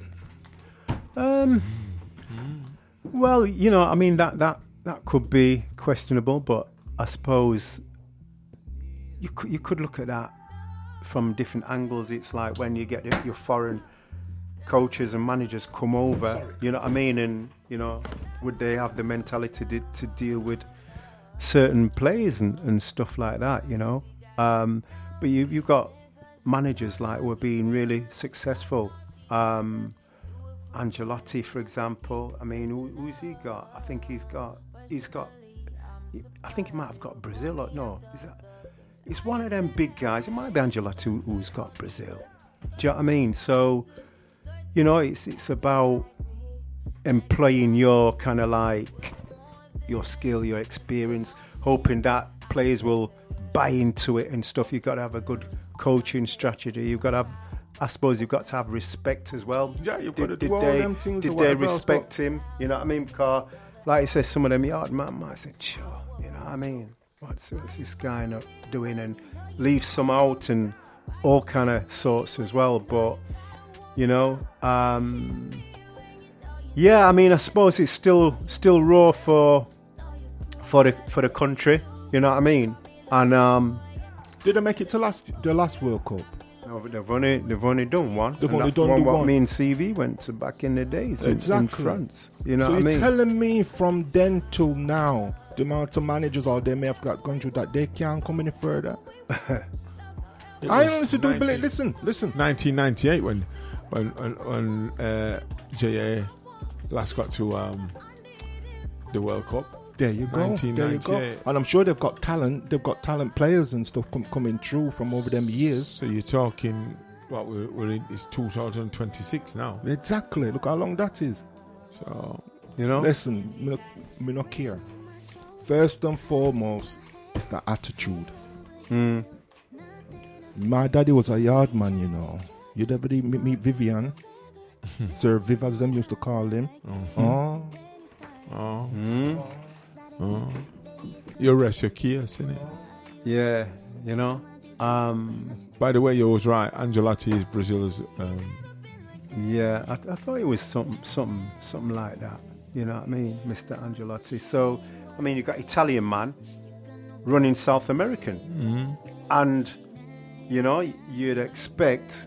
Well, you know, I mean, that could be questionable, but I suppose you could look at that from different angles. It's like when you get your foreign coaches and managers come over, you know what I mean, and you know, would they have the mentality to deal with certain players and stuff like that, you know? But you've got managers like who are being really successful. Ancelotti, for example. I mean, who's he got? I think I think he might have got Brazil. Or no, it's one of them big guys. It might be Ancelotti who's got Brazil. Do you know what I mean? So, you know, it's about employing your kind of like your skill, your experience, hoping that players will buy into it and stuff. You've got to have a good coaching strategy. You've got to have, I suppose, you've got to have respect as well. Yeah, you've got to do all them things. Did they respect him? You know what I mean? Because, like I said, some of them yard man might say, sure, you know what I mean? What's this guy not doing? And leave some out and all kind of sorts as well. But, you know, yeah, I mean, I suppose it's still raw for the country. You know what I mean? And did they make it to the last World Cup? No, they've only done one. They've only done one. What me and CV went to back in the days in France. You know so what I mean? So you're telling me from then till now, the amount of managers out there may have gone through that they can't come any further. I honestly don't believe. Listen. 1998 when JA last got to the World Cup. There you go. 1998. And I'm sure they've got talent. They've got talent players and stuff coming through from over them years. So you're talking What we're in? It's 2026 now. Exactly. Look how long that is. So listen, me not care. First and foremost, it's the attitude. My daddy was a yard man, you know. You'd ever meet Vivian? Sir Viv, as them used to call him. You rest your case, innit? Yeah, you know. By the way, you was right. Angelotti is Brazil's. Yeah, I thought it was something like that. You know what I mean, Mr. Angelotti. So, I mean, you got Italian man running South American, and you know you'd expect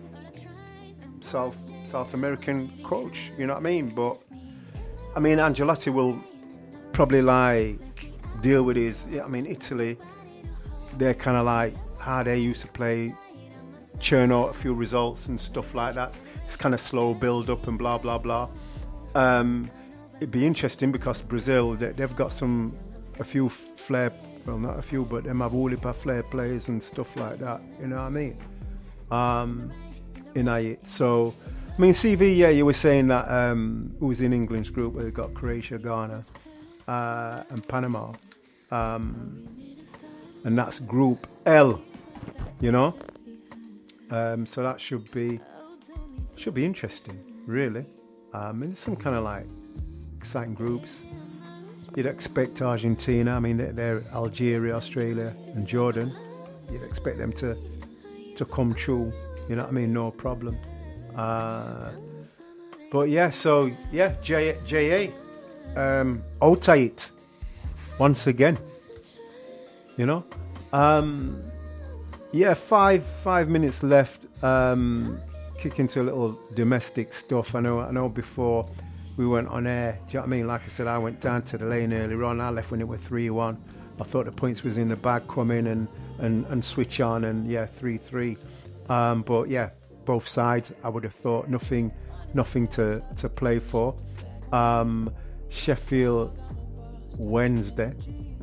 South American coach. You know what I mean? But I mean, Angelotti will probably like deal with his. I mean, Italy, they're kind of like how they used to play, churn out a few results and stuff like that. It's kind of slow build up and blah blah blah. It'd be interesting because Brazil, they've got a few flair, well not a few, but them have all heap of flair players and stuff like that. You know what I mean? So, I mean, CV, yeah, you were saying that who was in England's group where they got Croatia, Ghana, and Panama, and that's Group L. You know, so that should be interesting, really. There's some kind of like exciting groups. You'd expect Argentina. I mean, they're Algeria, Australia, and Jordan. You'd expect them to come true. You know what I mean? No problem. But yeah, so yeah, JA, Otait once again. You know, yeah, five minutes left. Kick into a little domestic stuff. I know. Before we went on air, do you know what I mean? Like I said, I went down to the lane earlier on. I left when it was 3-1. I thought the points was in the bag. Come in and switch on, and yeah, 3-3. But yeah, both sides. I would have thought nothing to play for. Sheffield Wednesday.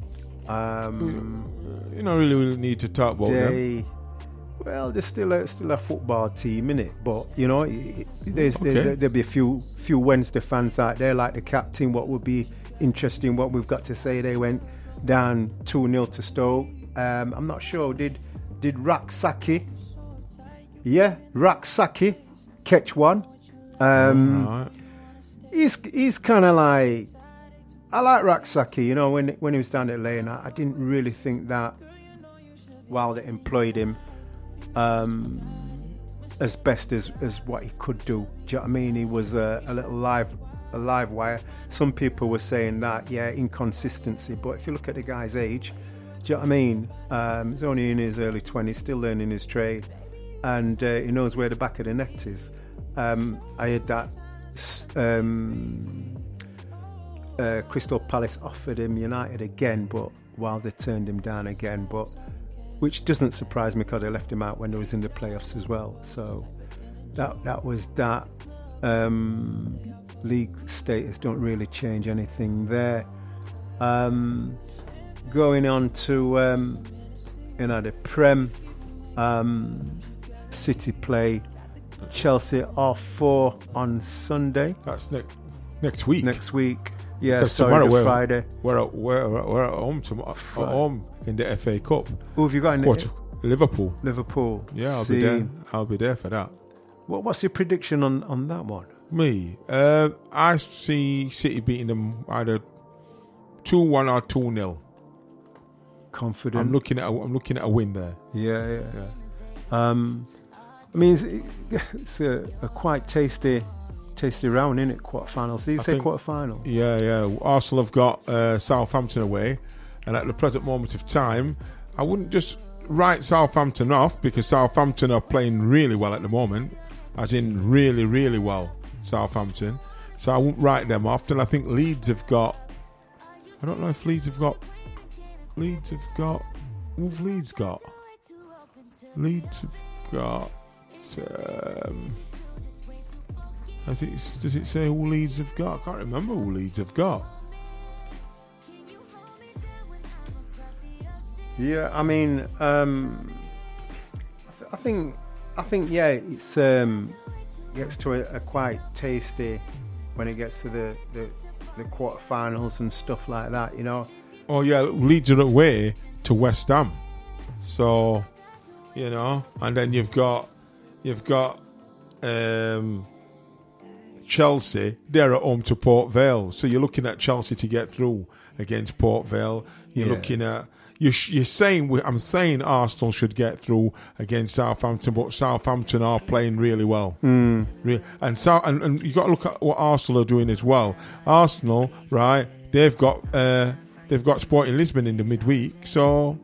You don't really need to talk about them. Well, there's still a football team, innit? But you know, there'll be a few Wednesday fans out there, like the captain. What would be interesting? What we've got to say? They went down 2-0 to Stoke. I'm not sure. Did Rak-Saki? Yeah, Rak-Saki catch one. Right. He's kind of like, I like Rak-Saki. You know, when he was down at Lane, I didn't really think that Wilder employed him as best as what he could do. Do you know what I mean? He was a little live wire. Some people were saying that, yeah, inconsistency. But if you look at the guy's age, do you know what I mean? He's only in his early 20s, still learning his trade, and he knows where the back of the net is. I heard that Crystal Palace offered him United again, but Wilder turned him down again. But which doesn't surprise me because they left him out when they was in the playoffs as well. So that was that. League status don't really change anything there. Going on to the Prem, City play Chelsea R4 on Sunday. That's next week. Next week. Yeah, tomorrow Friday. We're at home tomorrow. At home in the FA Cup. Who have you got in Liverpool. Liverpool. Yeah, I'll be there. I'll be there for that. What's your prediction on that one? Me, I see City beating them either 2-1 or 2-0. Confident. I'm looking at a win there. Yeah. I mean, it's a quite tasty round, isn't it? Quarterfinals. Did you say quarterfinal? Yeah. Arsenal have got Southampton away, and at the present moment of time, I wouldn't just write Southampton off because Southampton are playing really well at the moment, as in really, really well. Southampton, so I won't write them off. And I think Leeds have got. I don't know if Leeds have got. Who've Leeds got? Leeds have got. I think. Does it say who Leeds have got? I can't remember who Leeds have got. Yeah, I mean, I think I think it's gets to a quite tasty when it gets to the quarterfinals and stuff like that, you know. Oh yeah, Leeds are away to West Ham, so you know, and then you've got Chelsea. They're at home to Port Vale, so you're looking at Chelsea to get through against Port Vale. You're looking at I'm saying Arsenal should get through against Southampton, but Southampton are playing really well. And you got to look at what Arsenal are doing as well. Arsenal, right? They've got Sporting Lisbon in the midweek, so